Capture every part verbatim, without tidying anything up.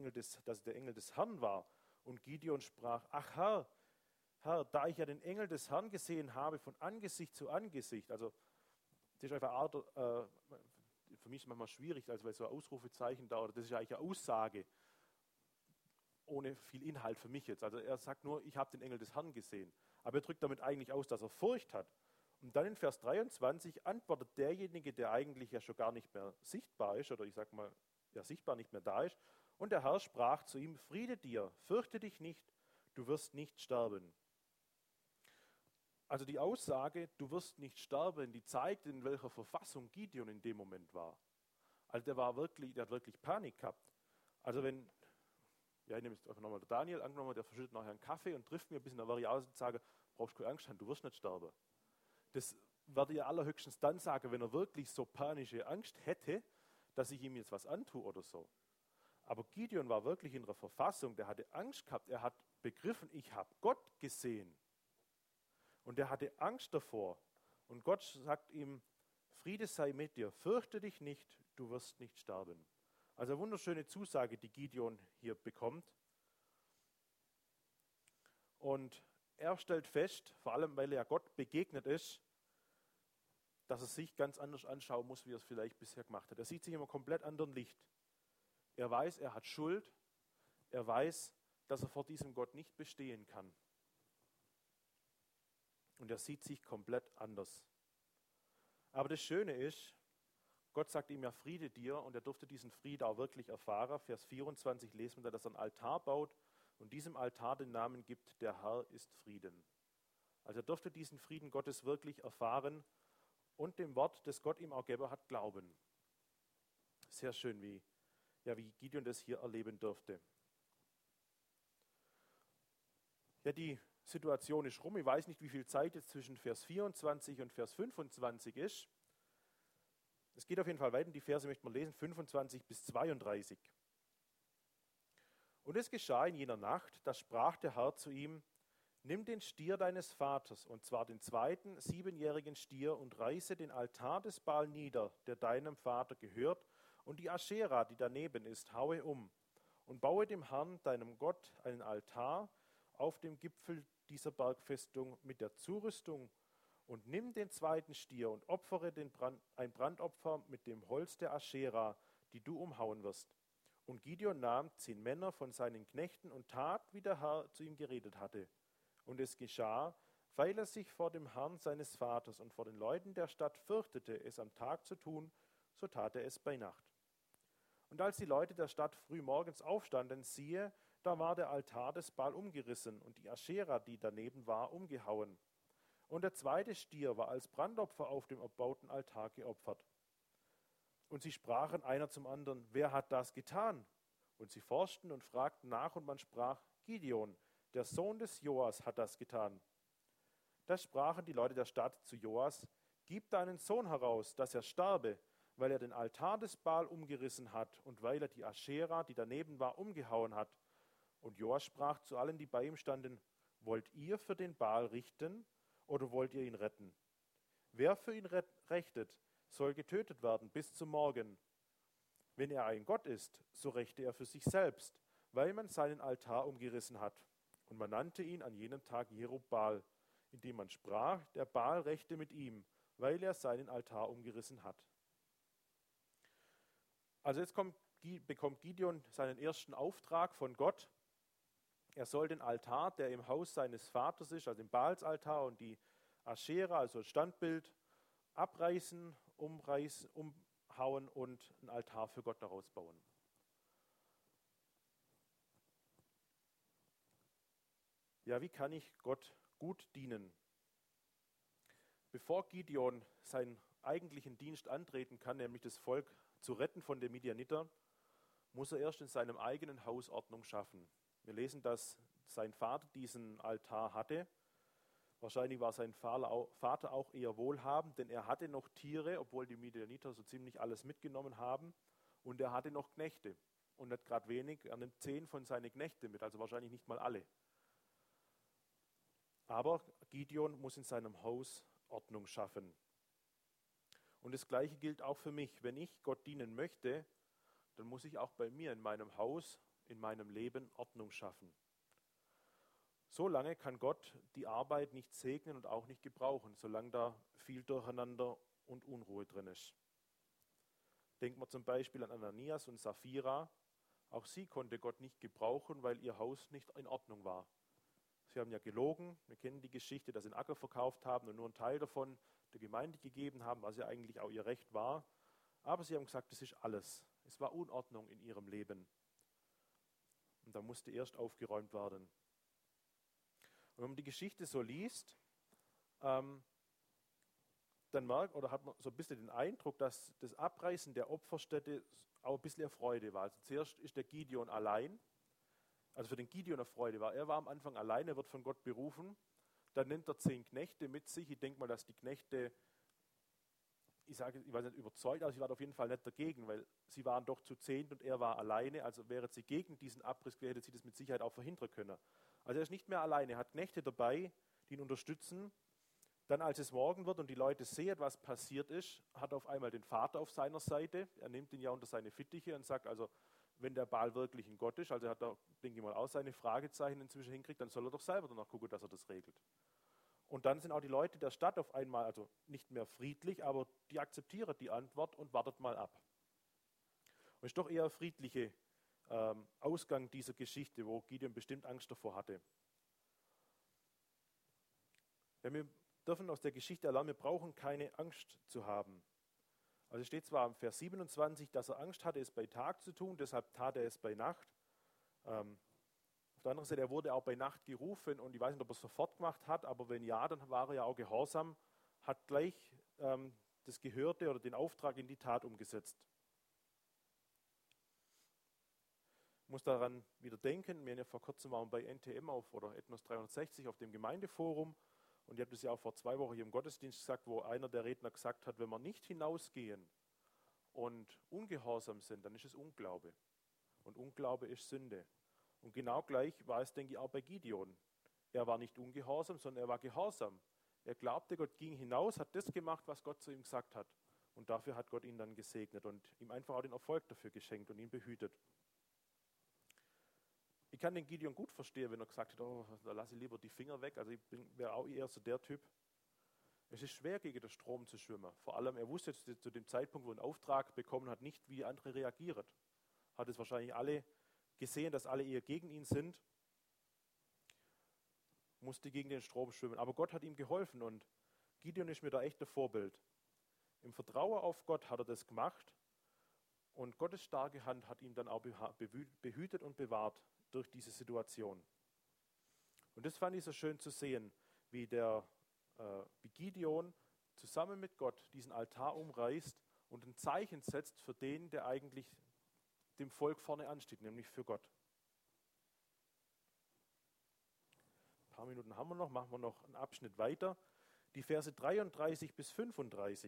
Engel des, dass der Engel des Herrn war. Und Gideon sprach, ach Herr, Herr, da ich ja den Engel des Herrn gesehen habe von Angesicht zu Angesicht, also das ist einfach Art, äh, für mich ist es manchmal schwierig, also weil so ein Ausrufezeichen da, oder das ist ja eigentlich eine Aussage, ohne viel Inhalt für mich jetzt. Also er sagt nur, ich habe den Engel des Herrn gesehen. Aber er drückt damit eigentlich aus, dass er Furcht hat. Und dann in Vers dreiundzwanzig antwortet derjenige, der eigentlich ja schon gar nicht mehr sichtbar ist, oder ich sage mal, ja sichtbar nicht mehr da ist, und der Herr sprach zu ihm, Friede dir, fürchte dich nicht, du wirst nicht sterben. Also die Aussage, du wirst nicht sterben, die zeigt, in welcher Verfassung Gideon in dem Moment war. Also der war wirklich, der hat wirklich Panik gehabt. Also wenn, ja, ich nehme jetzt einfach nochmal der Daniel angenommen, der verschüttet nachher einen Kaffee und trifft mir ein bisschen, da wäre ich aus und sage, brauchst keine Angst haben, du wirst nicht sterben. Das werde ich allerhöchstens dann sagen, wenn er wirklich so panische Angst hätte, dass ich ihm jetzt was antue oder so. Aber Gideon war wirklich in einer Verfassung, der hatte Angst gehabt, er hat begriffen, ich habe Gott gesehen. Und er hatte Angst davor. Und Gott sagt ihm, Friede sei mit dir, fürchte dich nicht, du wirst nicht sterben. Also eine wunderschöne Zusage, die Gideon hier bekommt. Und er stellt fest, vor allem weil er ja Gott begegnet ist, dass er sich ganz anders anschauen muss, wie er es vielleicht bisher gemacht hat. Er sieht sich in einem komplett anderen Licht. Er weiß, er hat Schuld. Er weiß, dass er vor diesem Gott nicht bestehen kann. Und er sieht sich komplett anders. Aber das Schöne ist, Gott sagt ihm ja Friede dir und er durfte diesen Frieden auch wirklich erfahren. Vers vierundzwanzig lesen wir, dass er einen Altar baut und diesem Altar den Namen gibt, der Herr ist Frieden. Also er durfte diesen Frieden Gottes wirklich erfahren und dem Wort, das Gott ihm auch gegeben hat, glauben. Sehr schön, wie, ja, wie Gideon das hier erleben durfte. Ja, die Situation ist rum. Ich weiß nicht, wie viel Zeit jetzt zwischen Vers vierundzwanzig und Vers fünfundzwanzig ist. Es geht auf jeden Fall weiter. Die Verse möchten wir lesen, fünfundzwanzig bis zweiunddreißig. Und es geschah in jener Nacht, da sprach der Herr zu ihm, nimm den Stier deines Vaters, und zwar den zweiten siebenjährigen Stier, und reiße den Altar des Baal nieder, der deinem Vater gehört, und die Aschera, die daneben ist, haue um, und baue dem Herrn, deinem Gott, einen Altar auf dem Gipfel dieser Bergfestung mit der Zurüstung, und nimm den zweiten Stier und opfere den Brand, ein Brandopfer mit dem Holz der Aschera, die du umhauen wirst. Und Gideon nahm zehn Männer von seinen Knechten und tat, wie der Herr zu ihm geredet hatte. Und es geschah, weil er sich vor dem Herrn seines Vaters und vor den Leuten der Stadt fürchtete, es am Tag zu tun, so tat er es bei Nacht. Und als die Leute der Stadt früh morgens aufstanden, siehe, da war der Altar des Baal umgerissen und die Aschera, die daneben war, umgehauen. Und der zweite Stier war als Brandopfer auf dem erbauten Altar geopfert. Und sie sprachen einer zum anderen, wer hat das getan? Und sie forschten und fragten nach, und man sprach, Gideon, der Sohn des Joas, hat das getan. Da sprachen die Leute der Stadt zu Joas, gib deinen Sohn heraus, dass er sterbe, weil er den Altar des Baal umgerissen hat und weil er die Aschera, die daneben war, umgehauen hat. Und Joas sprach zu allen, die bei ihm standen, wollt ihr für den Baal richten oder wollt ihr ihn retten? Wer für ihn rechtet, soll getötet werden bis zum Morgen. Wenn er ein Gott ist, so rächte er für sich selbst, weil man seinen Altar umgerissen hat. Und man nannte ihn an jenem Tag Jerub-Baal, indem man sprach, der Baal rächte mit ihm, weil er seinen Altar umgerissen hat. Also jetzt kommt, bekommt Gideon seinen ersten Auftrag von Gott. Er soll den Altar, der im Haus seines Vaters ist, also den Baalsaltar und die Aschera, also das Standbild, abreißen, umreißen, umhauen und einen Altar für Gott daraus bauen. Ja, wie kann ich Gott gut dienen? Bevor Gideon seinen eigentlichen Dienst antreten kann, nämlich das Volk zu retten von den Midianiter, muss er erst in seinem eigenen Haus Ordnung schaffen. Wir lesen, dass sein Vater diesen Altar hatte. Wahrscheinlich war sein Vater auch eher wohlhabend, denn er hatte noch Tiere, obwohl die Midianiter so ziemlich alles mitgenommen haben. Und er hatte noch Knechte. Und nicht gerade wenig, er nimmt zehn von seinen Knechten mit, also wahrscheinlich nicht mal alle. Aber Gideon muss in seinem Haus Ordnung schaffen. Und das Gleiche gilt auch für mich. Wenn ich Gott dienen möchte, dann muss ich auch bei mir in meinem Haus in meinem Leben Ordnung schaffen. So lange kann Gott die Arbeit nicht segnen und auch nicht gebrauchen, solange da viel Durcheinander und Unruhe drin ist. Denkt man zum Beispiel an Ananias und Sapphira. Auch sie konnte Gott nicht gebrauchen, weil ihr Haus nicht in Ordnung war. Sie haben ja gelogen. Wir kennen die Geschichte, dass sie einen Acker verkauft haben und nur einen Teil davon der Gemeinde gegeben haben, was ja eigentlich auch ihr Recht war. Aber sie haben gesagt, das ist alles. Es war Unordnung in ihrem Leben. Und da musste erst aufgeräumt werden. Und wenn man die Geschichte so liest, ähm, dann merkt oder hat man so ein bisschen den Eindruck, dass das Abreißen der Opferstätte auch ein bisschen eine Freude war. Also zuerst ist der Gideon allein, also für den Gideon eine Freude war. Er war am Anfang allein, er wird von Gott berufen. Dann nimmt er zehn Knechte mit sich. Ich denke mal, dass die Knechte, ich sage, ich weiß nicht, überzeugt, aber sie waren auf jeden Fall nicht dagegen, weil sie waren doch zu zehnt und er war alleine. Also wäre sie gegen diesen Abriss gewesen, hätte sie das mit Sicherheit auch verhindern können. Also er ist nicht mehr alleine, er hat Knechte dabei, die ihn unterstützen. Dann, als es morgen wird und die Leute sehen, was passiert ist, hat er auf einmal den Vater auf seiner Seite. Er nimmt ihn ja unter seine Fittiche und sagt, also wenn der Baal wirklich ein Gott ist, also er hat da, denke ich mal, auch seine Fragezeichen inzwischen hinkriegt, dann soll er doch selber danach gucken, dass er das regelt. Und dann sind auch die Leute der Stadt auf einmal, also nicht mehr friedlich, aber die akzeptieren die Antwort und wartet mal ab. Und es ist doch eher ein friedlicher ähm, Ausgang dieser Geschichte, wo Gideon bestimmt Angst davor hatte. Wenn wir dürfen aus der Geschichte erlernen, wir brauchen keine Angst zu haben. Also es steht zwar im Vers siebenundzwanzig, dass er Angst hatte, es bei Tag zu tun, deshalb tat er es bei Nacht. Ähm, auf der anderen Seite, er wurde auch bei Nacht gerufen und ich weiß nicht, ob er es sofort gemacht hat, aber wenn ja, dann war er ja auch gehorsam, hat gleich ähm, das Gehörte oder den Auftrag in die Tat umgesetzt. Ich muss daran wieder denken, wir haben ja vor kurzem waren bei N T M auf oder Ethnos dreihundertsechzig auf dem Gemeindeforum. Und ich habe das ja auch vor zwei Wochen hier im Gottesdienst gesagt, wo einer der Redner gesagt hat, wenn wir nicht hinausgehen und ungehorsam sind, dann ist es Unglaube. Und Unglaube ist Sünde. Und genau gleich war es, denke ich, auch bei Gideon. Er war nicht ungehorsam, sondern er war gehorsam. Er glaubte, Gott ging hinaus, hat das gemacht, was Gott zu ihm gesagt hat. Und dafür hat Gott ihn dann gesegnet und ihm einfach auch den Erfolg dafür geschenkt und ihn behütet. Ich kann den Gideon gut verstehen, wenn er gesagt hat, oh, da lasse ich lieber die Finger weg. Also ich wäre auch eher so der Typ. Es ist schwer, gegen den Strom zu schwimmen. Vor allem, er wusste jetzt zu dem Zeitpunkt, wo er einen Auftrag bekommen hat, nicht, wie andere reagieren. Hat es wahrscheinlich alle gesehen, dass alle eher gegen ihn sind. Musste gegen den Strom schwimmen. Aber Gott hat ihm geholfen und Gideon ist mir da echt ein Vorbild. Im Vertrauen auf Gott hat er das gemacht und Gottes starke Hand hat ihn dann auch behütet und bewahrt durch diese Situation. Und das fand ich so schön zu sehen, wie der äh, wie Gideon zusammen mit Gott diesen Altar umreißt und ein Zeichen setzt für den, der eigentlich dem Volk vorne ansteht, nämlich für Gott. Ein paar Minuten haben wir noch, machen wir noch einen Abschnitt weiter. Die Verse dreiunddreißig bis fünfunddreißig.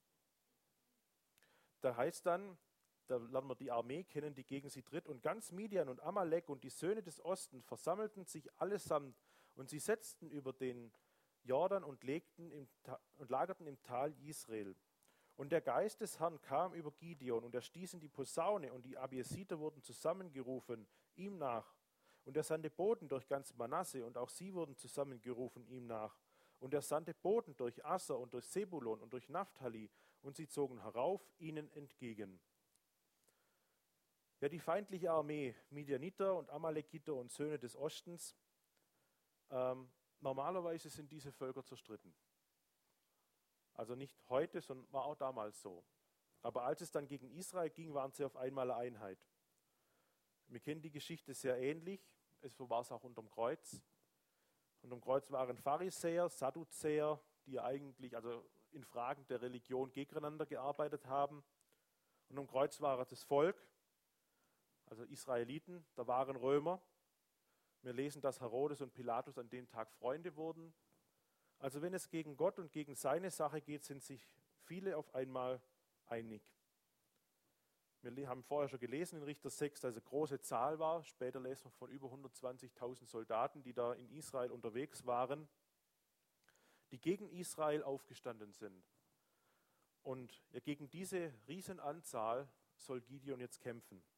Da heißt dann, da lernen wir die Armee kennen, die gegen sie tritt. Und ganz Midian und Amalek und die Söhne des Ostens versammelten sich allesamt und sie setzten über den Jordan und, legten im, und lagerten im Tal Israel. Und der Geist des Herrn kam über Gideon und er stieß in die Posaune und die Abiesiter wurden zusammengerufen ihm nach. Und er sandte Boten durch ganz Manasse und auch sie wurden zusammengerufen ihm nach. Und er sandte Boten durch Asser und durch Sebulon und durch Naphtali und sie zogen herauf ihnen entgegen. Ja, die feindliche Armee, Midianiter und Amalekiter und Söhne des Ostens, ähm, normalerweise sind diese Völker zerstritten. Also nicht heute, sondern war auch damals so. Aber als es dann gegen Israel ging, waren sie auf einmal eine Einheit. Wir kennen die Geschichte sehr ähnlich, es war es auch unterm Kreuz. Unterm Kreuz waren Pharisäer, Sadduzäer, die eigentlich also in Fragen der Religion gegeneinander gearbeitet haben. Und am Kreuz war das Volk, also Israeliten, da waren Römer. Wir lesen, dass Herodes und Pilatus an dem Tag Freunde wurden. Also wenn es gegen Gott und gegen seine Sache geht, sind sich viele auf einmal einig. Wir haben vorher schon gelesen in Richter sechs, dass es eine große Zahl war. Später lesen wir von über hundertzwanzigtausend Soldaten, die da in Israel unterwegs waren, die gegen Israel aufgestanden sind. Und ja, gegen diese Riesenanzahl soll Gideon jetzt kämpfen.